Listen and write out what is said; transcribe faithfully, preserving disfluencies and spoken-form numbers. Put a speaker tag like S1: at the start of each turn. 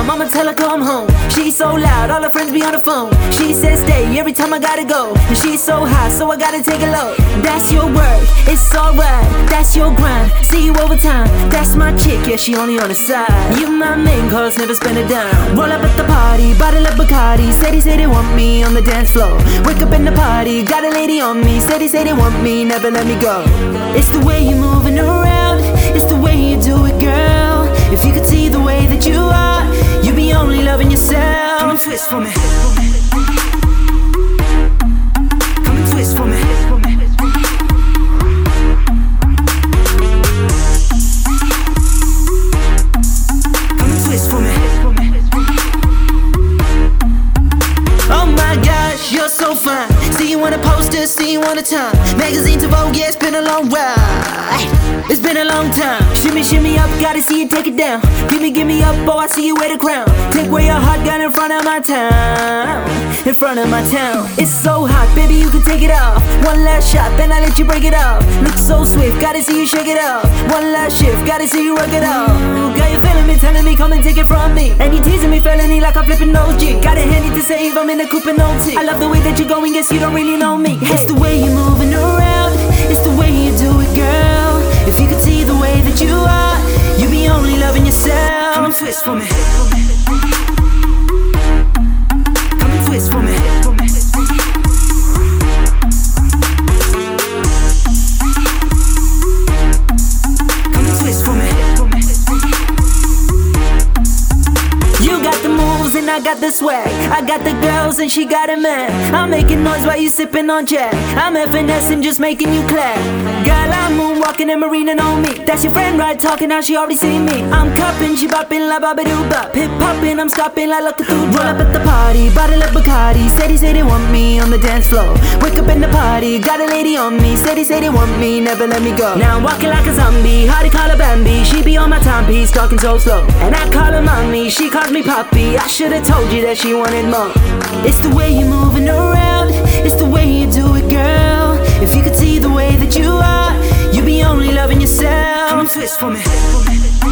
S1: Mama tell her come home. She's so loud, all her friends be on the phone. She says stay every time I gotta go. And she's so hot, so I gotta take a load. That's your work, it's alright. That's your grind, see you over time. That's my chick, yeah, she only on the side. You my main cause, never spend a dime. Roll up at the party, bottle of Bacardi. Say they say they want me on the dance floor. Wake up in the party, got a lady on me. Say they say they want me, never let me go. It's the way you moving around, it's the way you do it, girl. If you could see the way that you are, you be only loving yourself. Come and twist for me. Come and twist for me. Come and twist for me. Oh my gosh, you're so fine. See you on a poster, see you on a time. Magazine to Vogue, yeah, it's been a long ride. It's been a long time. Shimmy, shimmy up, gotta see you take it down. Gimme, gimme up, oh, I see you wear the crown. Take away your hot gun in front of my town. In front of my town. It's so hot, baby, you can take it off. One last shot, then I let you break it off. Look so swift, gotta see you shake it off. One last shift, gotta see you work it off. Got you feeling me, telling me, come and take it from me. And you teasing me, felony like I'm flipping no G. Got a handy to save, I'm in a coupe and no T. I love the way that you're going, guess you don't really know me. Hey. It's the way you're moving around, it's the way you do it, girl. If you could see the way that you are, you be only loving yourself. Come and twist for me. Come and twist for me. Come and twist for me. You got the moves and I got the swag. I got the girls and she got a man. I'm making noise while you sipping on Jack. I'm finessing, just making you clap. Girl, I'm moonwalking and marina on me. That's your friend right talking, now she already seen me. I'm cupping, she bopping like Babadoo Bop. Hip popping, I'm stopping like Lucky Through. Roll up at the party, bottle of Bacardi. Say they say they want me on the dance floor. Wake up in the party, got a lady on me. Say they say they want me, never let me go. Now I'm walking like a zombie, Hardy call her Bambi. She be on my timepiece, talking so slow. And I call her mommy, she calls me Poppy. I should've told you that she wanted more. It's the way you're moving around, it's the way you do it, girl. If you could see the way that you are, you be only loving yourself. Come and twist for me.